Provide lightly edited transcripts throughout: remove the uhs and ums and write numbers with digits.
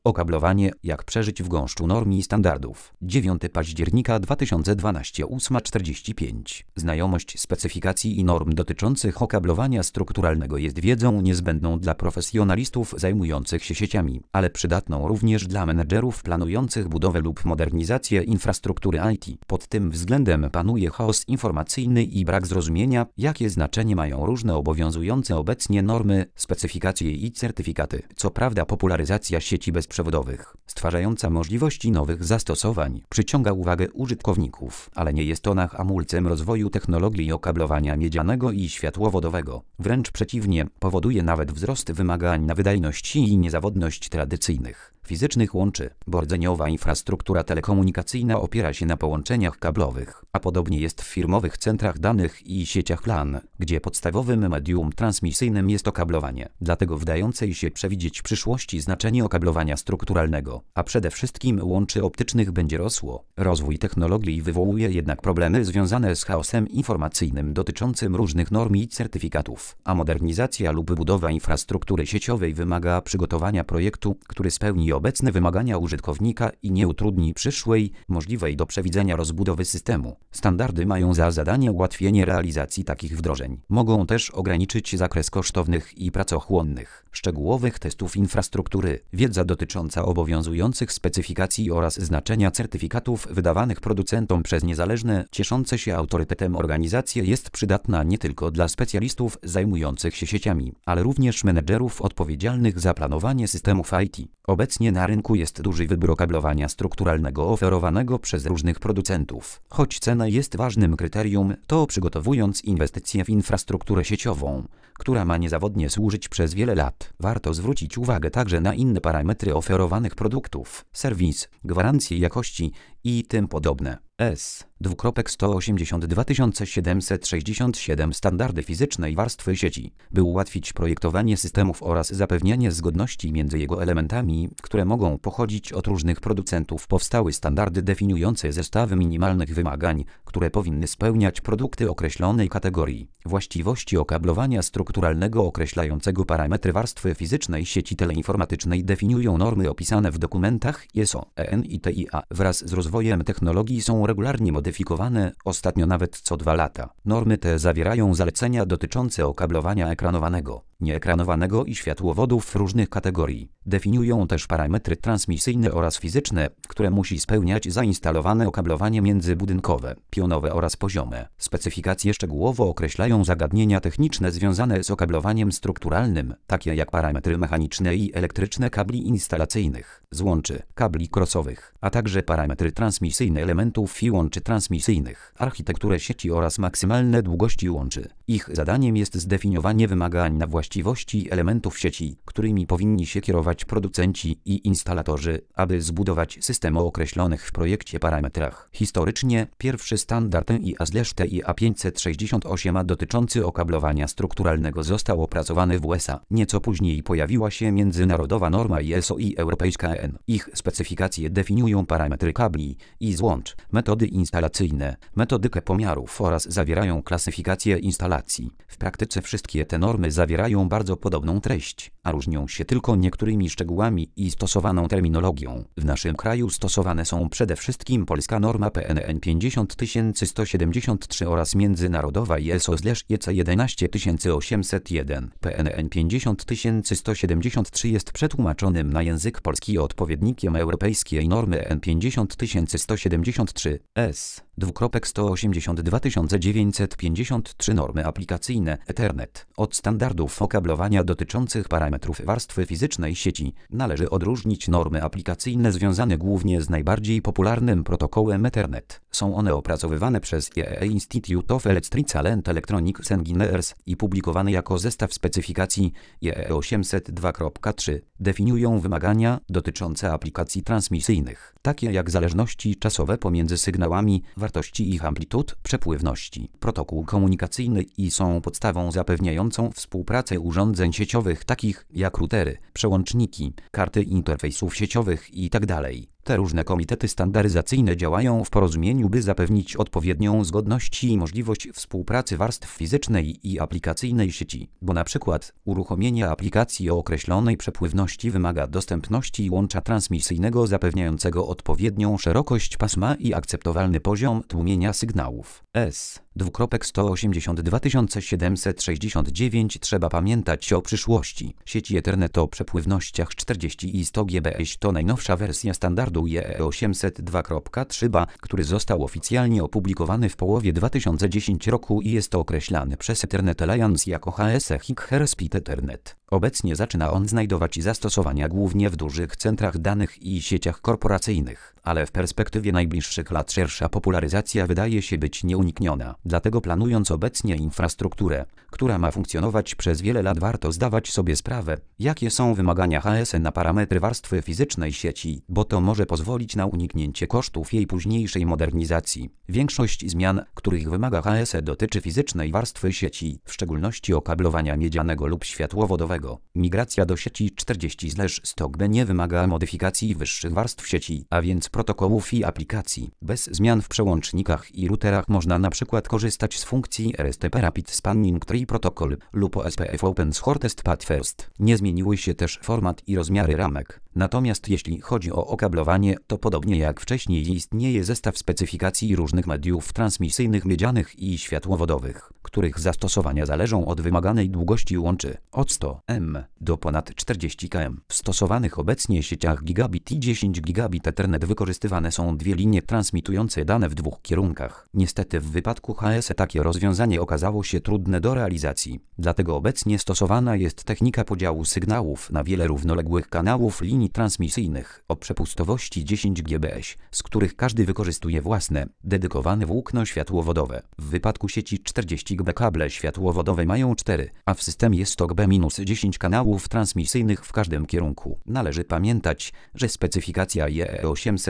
Okablowanie, jak przeżyć w gąszczu norm i standardów. 9 października 2012 8:45. Znajomość specyfikacji i norm dotyczących okablowania strukturalnego jest wiedzą niezbędną dla profesjonalistów zajmujących się sieciami, ale przydatną również dla menedżerów planujących budowę lub modernizację infrastruktury IT. Pod tym względem panuje chaos informacyjny i brak zrozumienia, jakie znaczenie mają różne obowiązujące obecnie normy, specyfikacje i certyfikaty. Co prawda popularyzacja sieci bezprzewodowych, stwarzająca możliwości nowych zastosowań, przyciąga uwagę użytkowników, ale nie jest ona hamulcem rozwoju technologii okablowania miedzianego i światłowodowego. Wręcz przeciwnie, powoduje nawet wzrost wymagań na wydajność i niezawodność tradycyjnych fizycznych łączy, bo rdzeniowa infrastruktura telekomunikacyjna opiera się na połączeniach kablowych, a podobnie jest w firmowych centrach danych i sieciach LAN, gdzie podstawowym medium transmisyjnym jest okablowanie. Dlatego w dającej się przewidzieć przyszłości znaczenie okablowania strukturalnego, a przede wszystkim łączy optycznych będzie rosło. Rozwój technologii wywołuje jednak problemy związane z chaosem informacyjnym dotyczącym różnych norm i certyfikatów, a modernizacja lub budowa infrastruktury sieciowej wymaga przygotowania projektu, który spełni obecne wymagania użytkownika i nie utrudni przyszłej, możliwej do przewidzenia rozbudowy systemu. Standardy mają za zadanie ułatwienie realizacji takich wdrożeń. Mogą też ograniczyć zakres kosztownych i pracochłonnych, szczegółowych testów infrastruktury. Wiedza dotycząca obowiązujących specyfikacji oraz znaczenia certyfikatów wydawanych producentom przez niezależne, cieszące się autorytetem organizacje jest przydatna nie tylko dla specjalistów zajmujących się sieciami, ale również menedżerów odpowiedzialnych za planowanie systemów IT. Obecnie na rynku jest duży wybór okablowania strukturalnego oferowanego przez różnych producentów. Choć cena jest ważnym kryterium, to przygotowując inwestycje w infrastrukturę sieciową, która ma niezawodnie służyć przez wiele lat, warto zwrócić uwagę także na inne parametry oferowanych produktów, serwis, gwarancje jakości i tym podobne. S.182 767 Standardy fizycznej warstwy sieci, by ułatwić projektowanie systemów oraz zapewnianie zgodności między jego elementami, które mogą pochodzić od różnych producentów. Powstały standardy definiujące zestawy minimalnych wymagań, które powinny spełniać produkty określonej kategorii. Właściwości okablowania strukturalnego określającego parametry warstwy fizycznej sieci teleinformatycznej definiują normy opisane w dokumentach ISO, EN i TIA. Wraz z rozwojem technologii są regularnie modyfikowane, ostatnio nawet co 2 lata. Normy te zawierają zalecenia dotyczące okablowania ekranowanego, nieekranowanego i światłowodów różnych kategorii. Definiują też parametry transmisyjne oraz fizyczne, które musi spełniać zainstalowane okablowanie międzybudynkowe, pionowe oraz poziome. Specyfikacje szczegółowo określają zagadnienia techniczne związane z okablowaniem strukturalnym, takie jak parametry mechaniczne i elektryczne kabli instalacyjnych, złączy, kabli crossowych, a także parametry transmisyjne elementów i łączy transmisyjnych, architekturę sieci oraz maksymalne długości łączy. Ich zadaniem jest zdefiniowanie wymagań na właściwości elementów sieci, którymi powinni się kierować producenci i instalatorzy, aby zbudować system o określonych w projekcie parametrach. Historycznie pierwszy standard TIA/TIA 568 dotyczący okablowania strukturalnego został opracowany w USA. Nieco później pojawiła się międzynarodowa norma ISO i europejska EN. Ich specyfikacje definiują parametry kabli i złącz, metody instalacyjne, metodykę pomiarów oraz zawierają klasyfikację instalacji. W praktyce wszystkie te normy zawierają bardzo podobną treść, a różnią się tylko niektórymi szczegółami i stosowaną terminologią. W naszym kraju stosowane są przede wszystkim polska norma PNN 50173 oraz międzynarodowa ISO/IEC 11801. PNN 50173 jest przetłumaczonym na język polski odpowiednikiem europejskiej normy EN 50173 S. 182 953 Normy aplikacyjne Ethernet. Od standardów okablowania dotyczących parametrów warstwy fizycznej sieci należy odróżnić normy aplikacyjne związane głównie z najbardziej popularnym protokołem Ethernet. Są one opracowywane przez IEEE Institute of Electrical and Electronics Engineers i publikowane jako zestaw specyfikacji IEEE 802.3. Definiują wymagania dotyczące aplikacji transmisyjnych, takie jak zależności czasowe pomiędzy sygnałami, wartości ich amplitud, przepływności, protokół komunikacyjny i są podstawą zapewniającą współpracę urządzeń sieciowych takich jak routery, przełączniki, karty interfejsów sieciowych itd. Te różne komitety standaryzacyjne działają w porozumieniu, by zapewnić odpowiednią zgodność i możliwość współpracy warstw fizycznej i aplikacyjnej sieci, bo na przykład uruchomienie aplikacji o określonej przepływności wymaga dostępności łącza transmisyjnego zapewniającego odpowiednią szerokość pasma i akceptowalny poziom tłumienia sygnałów. S2.82769 Trzeba pamiętać o przyszłości. Sieci Ethernet o przepływnościach 40 i 100 gbps to najnowsza wersja standardu IEEE 802.3, który został oficjalnie opublikowany w połowie 2010 roku i jest określany przez Ethernet Alliance jako HSE High Speed Ethernet. Obecnie zaczyna on znajdować zastosowania głównie w dużych centrach danych i sieciach korporacyjnych, ale w perspektywie najbliższych lat szersza popularyzacja wydaje się być nieunikniona. Dlatego planując obecnie infrastrukturę, która ma funkcjonować przez wiele lat, warto zdawać sobie sprawę, jakie są wymagania HSE na parametry warstwy fizycznej sieci, bo to może pozwolić na uniknięcie kosztów jej późniejszej modernizacji. Większość zmian, których wymaga HSE, dotyczy fizycznej warstwy sieci, w szczególności okablowania miedzianego lub światłowodowego. Migracja do sieci 40/100 nie wymaga modyfikacji wyższych warstw sieci, a więc protokołów i aplikacji. Bez zmian w przełącznikach i routerach można na przykład korzystać z funkcji RSTP Rapid Spanning Tree Protocol lub OSPF Open Shortest Path First. Nie zmieniły się też format i rozmiary ramek. Natomiast jeśli chodzi o okablowanie, to podobnie jak wcześniej istnieje zestaw specyfikacji różnych mediów transmisyjnych miedzianych i światłowodowych, których zastosowania zależą od wymaganej długości łączy od 100 m do ponad 40 km. W stosowanych obecnie sieciach gigabit i 10 gigabit Ethernet wykorzystywane są dwie linie transmitujące dane w dwóch kierunkach. Niestety w wypadku HSE takie rozwiązanie okazało się trudne do realizacji. Dlatego obecnie stosowana jest technika podziału sygnałów na wiele równoległych kanałów linii transmisyjnych o przepustowości 10 gbps, z których każdy wykorzystuje własne, dedykowane włókno światłowodowe. W wypadku sieci 40 GB kable światłowodowe mają 4, a w systemie 100 GB-10 kanałów transmisyjnych w każdym kierunku. Należy pamiętać, że specyfikacja IEEE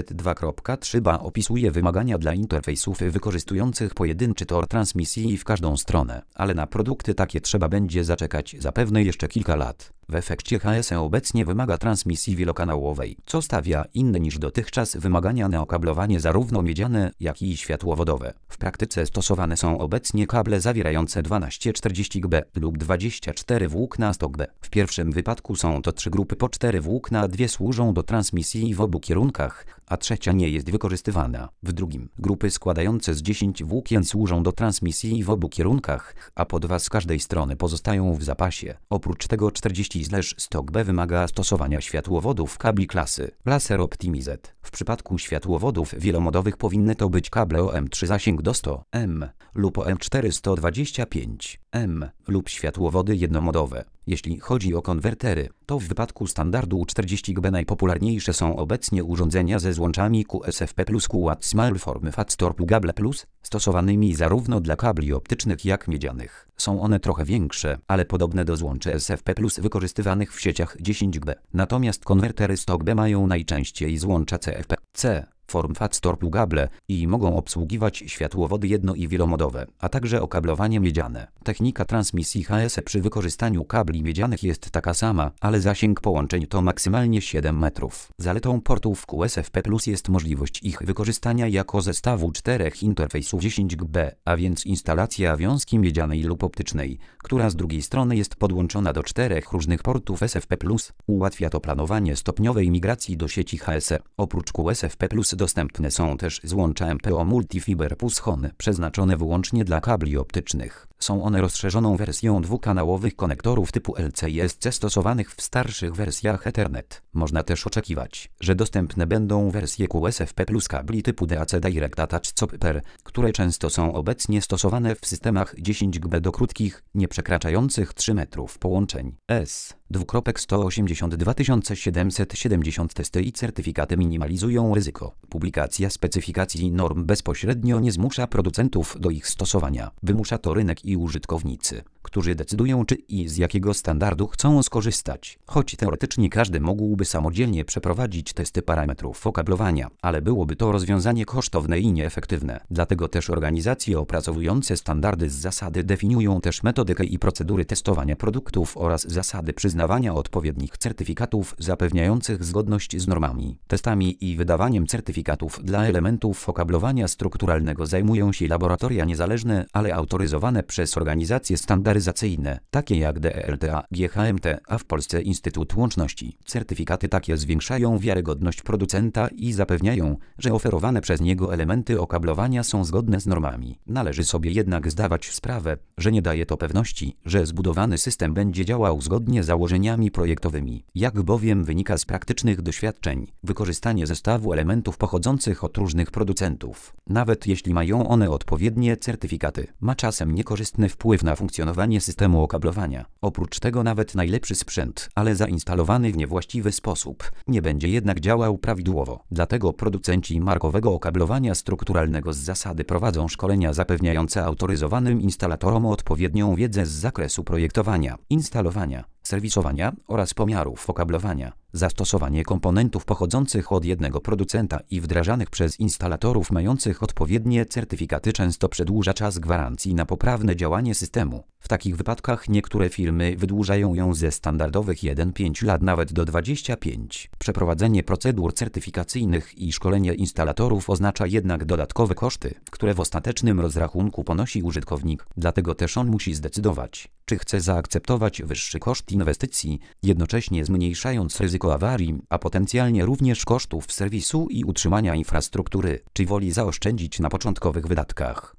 802.3 opisuje wymagania dla interfejsów wykorzystujących pojedynczy tor transmisji w każdą stronę, ale na produkty takie trzeba będzie zaczekać zapewne jeszcze kilka lat. W efekcie HSE obecnie wymaga transmisji wielokanałowej, co stawia inne niż dotychczas wymagania na okablowanie zarówno miedziane, jak i światłowodowe. W praktyce stosowane są obecnie kable zawierające 12 40 GB lub 24 włókna 100 GB. W pierwszym wypadku są to 3 grupy po 4 włókna, a 2 służą do transmisji w obu kierunkach, a trzecia nie jest wykorzystywana. W drugim grupy składające z 10 włókien służą do transmisji w obu kierunkach, a po 2 z każdej strony pozostają w zapasie. Oprócz tego 40/100 GB wymaga stosowania światłowodów kabli klasy Laser Optimize. W przypadku światłowodów wielomodowych powinny to być kable OM3 zasięg do 100 m lub OM4 125 m lub światłowody jednomodowe. Jeśli chodzi o konwertery, to w wypadku standardu 40 GB najpopularniejsze są obecnie urządzenia ze złączami QSFP plus QAD Small Form Factor Plugable Plus, stosowanymi zarówno dla kabli optycznych jak miedzianych. Są one trochę większe, ale podobne do złączy SFP plus wykorzystywanych w sieciach 10 GB. Natomiast konwertery 100 GB mają najczęściej złącza CFP-C. Form Factor Plugable i mogą obsługiwać światłowody jedno- i wielomodowe, a także okablowanie miedziane. Technika transmisji HSE przy wykorzystaniu kabli miedzianych jest taka sama, ale zasięg połączeń to maksymalnie 7 metrów. Zaletą portów QSFP Plus jest możliwość ich wykorzystania jako zestawu 4 interfejsów 10 GB, a więc instalacja wiązki miedzianej lub optycznej, która z drugiej strony jest podłączona do 4 różnych portów SFP Plus. Ułatwia to planowanie stopniowej migracji do sieci HSE. Oprócz QSFP Plus dostępne są też złącza MPO Multifiber plus HON, przeznaczone wyłącznie dla kabli optycznych. Są one rozszerzoną wersją dwukanałowych konektorów typu LC i SC stosowanych w starszych wersjach Ethernet. Można też oczekiwać, że dostępne będą wersje QSFP plus kabli typu DAC Direct Attach Copper, które często są obecnie stosowane w systemach 10 GB do krótkich, nie przekraczających 3 metrów połączeń. S2.182 testy i certyfikaty minimalizują ryzyko. Publikacja specyfikacji norm bezpośrednio nie zmusza producentów do ich stosowania. Wymusza to rynek i użytkownicy, którzy decydują, czy i z jakiego standardu chcą skorzystać. Choć teoretycznie każdy mógłby samodzielnie przeprowadzić testy parametrów okablowania, ale byłoby to rozwiązanie kosztowne i nieefektywne. Dlatego też organizacje opracowujące standardy z zasady definiują też metodykę i procedury testowania produktów oraz zasady przyznawania odpowiednich certyfikatów zapewniających zgodność z normami. Testami i wydawaniem certyfikatów dla elementów okablowania strukturalnego zajmują się laboratoria niezależne, ale autoryzowane przez organizacje standaryzacyjne, takie jak DELTA, GHMT, a w Polsce Instytut Łączności. Certyfikaty takie zwiększają wiarygodność producenta i zapewniają, że oferowane przez niego elementy okablowania są zgodne z normami. Należy sobie jednak zdawać sprawę, że nie daje to pewności, że zbudowany system będzie działał zgodnie z założeniami projektowymi. Jak bowiem wynika z praktycznych doświadczeń, wykorzystanie zestawu elementów pochodzących od różnych producentów, nawet jeśli mają one odpowiednie certyfikaty, ma czasem niekorzystny wpływ na funkcjonowanie systemu okablowania. Oprócz tego nawet najlepszy sprzęt, ale zainstalowany w niewłaściwy sposób, nie będzie jednak działał prawidłowo. Dlatego producenci markowego okablowania strukturalnego z zasady prowadzą szkolenia zapewniające autoryzowanym instalatorom odpowiednią wiedzę z zakresu projektowania, instalowania, serwisowania oraz pomiarów okablowania. Zastosowanie komponentów pochodzących od jednego producenta i wdrażanych przez instalatorów mających odpowiednie certyfikaty często przedłuża czas gwarancji na poprawne działanie systemu. W takich wypadkach niektóre firmy wydłużają ją ze standardowych 1-5 lat nawet do 25. Przeprowadzenie procedur certyfikacyjnych i szkolenie instalatorów oznacza jednak dodatkowe koszty, które w ostatecznym rozrachunku ponosi użytkownik. Dlatego też on musi zdecydować, czy chce zaakceptować wyższy koszt inwestycji, jednocześnie zmniejszając ryzyko awarii, a potencjalnie również kosztów serwisu i utrzymania infrastruktury, czy woli zaoszczędzić na początkowych wydatkach.